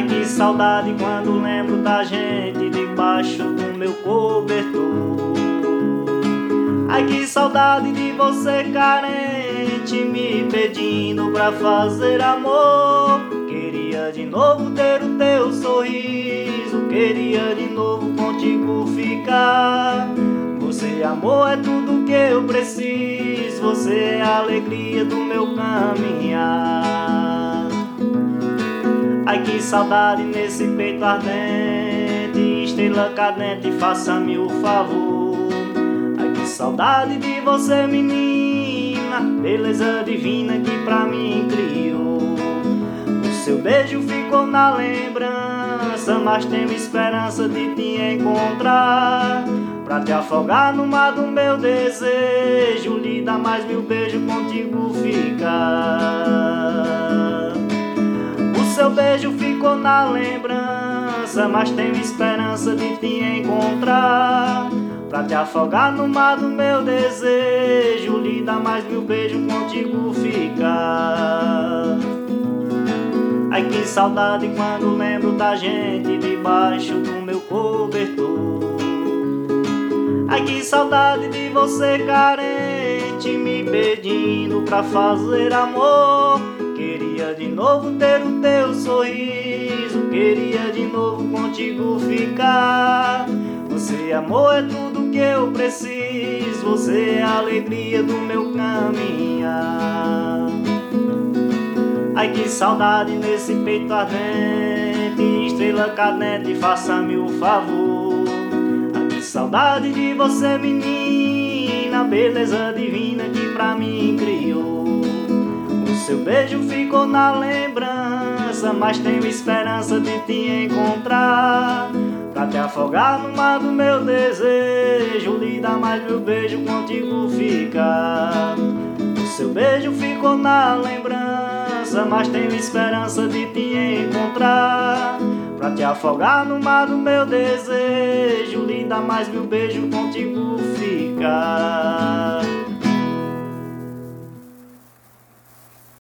Ai, que saudade quando lembro da gente debaixo do meu cobertor. Ai, que saudade de você carente me pedindo pra fazer amor. Queria de novo ter o teu sorriso, queria de novo contigo ficar. Você, amor, é tudo que eu preciso, você é a alegria do meu caminhar. Ai, que saudade nesse peito ardente, estrela cadente, faça-me o favor. Ai, que saudade de você, menina, beleza divina que pra mim criou. O seu beijo ficou na lembrança, mas tenho esperança de te encontrar, pra te afogar no mar do meu desejo, lhe dar mais 1000 beijos, contigo ficar. O seu beijo ficou na lembrança, mas tenho esperança de te encontrar, pra te afogar no mar do meu desejo, lhe dar mais 1000 beijos, contigo ficar. Ai, que saudade quando lembro da gente debaixo do meu cobertor. Ai, que saudade de você carente me pedindo pra fazer amor. Queria de novo ter o teu sorriso, queria de novo contigo ficar. Você, amor, é tudo que eu preciso, você é a alegria do meu caminhar. Ai, que saudade nesse peito ardente, estrela cadente, faça-me o favor. Ai, que saudade de você, menina, beleza divina que pra mim criou. O seu beijo ficou na lembrança, mas tenho esperança de te encontrar, pra te afogar no mar do meu desejo, lhe dar mais 1000 beijos, contigo ficar. O seu beijo ficou na lembrança, mas tenho esperança de te encontrar, pra te afogar no mar do meu desejo, lhe dar mais 1000 beijos, contigo ficar.